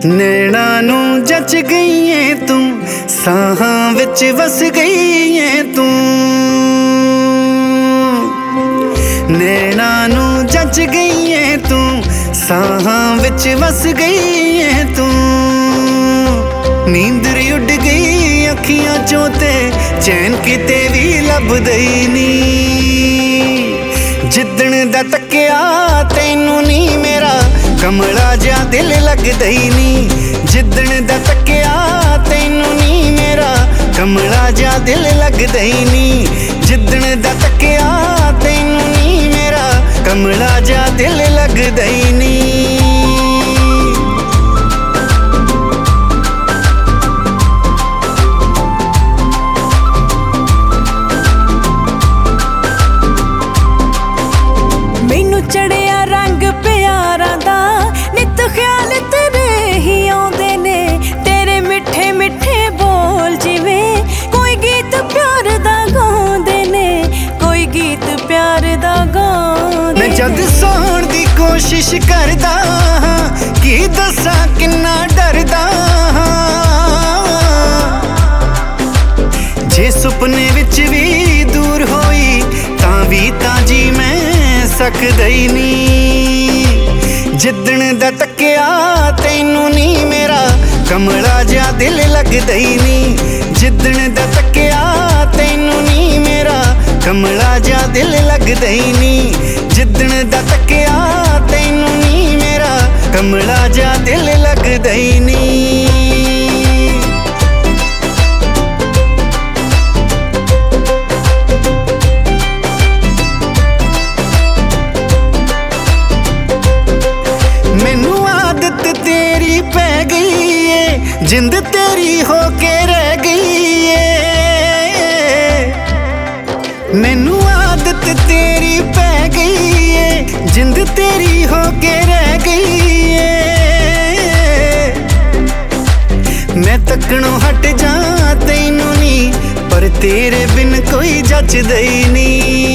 नैना नू जच गई है तू, साहां विच वस गई है तू। नैना नू जच गई है तू, साहां विच वस गई है तू। नींदर उड़ गई अखियां चों ते चैन किते भी लभदा ही नी। जिद्दण दा तक्किया तैनू नी मेरा कमला जा दिल लगदा ही नी। जिद्दण दा तक्किया तैनू नी मेरा कमला जा दिल लगदा ही नी। जिद्दण दा तक्किया तैनू नी मेरा कमला जा दिल लगदा ही नी। मैनू चढ़िया रंग प्यारा दा, नित ख्याल तेरे ही आउंदे ने। तेरे मिठे मिठे बोल जिवें कोई गीत प्यार दा गाउंदे ने, कोई गीत प्यार दा गाउंदे। मैं जद सौण दी कोशिश करदा हां, की दसां किन्ना डरदा हां। जे सुपने विच भी दूर होई तां भी तां जी मैं सकदा ही नी। जिद्दण दा तक्किया तैनू नी मेरा कमला जा दिल लगदा ही नी। जिद्दण दा तक्किया तैनू नी मेरा कमला जा दिल लगदा ही नी। जिद्दण दा तक्किया तैनू नी मेरा कमला जा दिल लगदा ही नी। मैनू आदत तेरी पै गई है, जिंद तेरी होके रह गई है। मैनू आदत तेरी पै गई है, जिंद तेरी होके रह गई है। मैं तकणों हट जा तैनू नी, पर तेरे बिन कोई जचदा ही नी।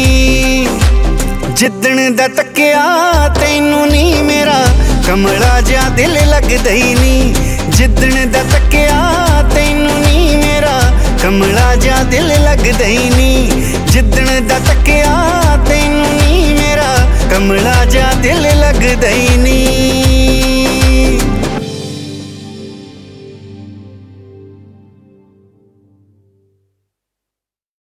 जिद्दण दा तक्किया तैनू नी मेरा कमला जा दिल लगदा ही नी। जिद्दण दा तक्किया तैनू नी मेरा कमला जा दिल लगदा ही नी। जिद्दण दा तक्किया तैनू नी मेरा कमला जा दिल लगदा ही नी।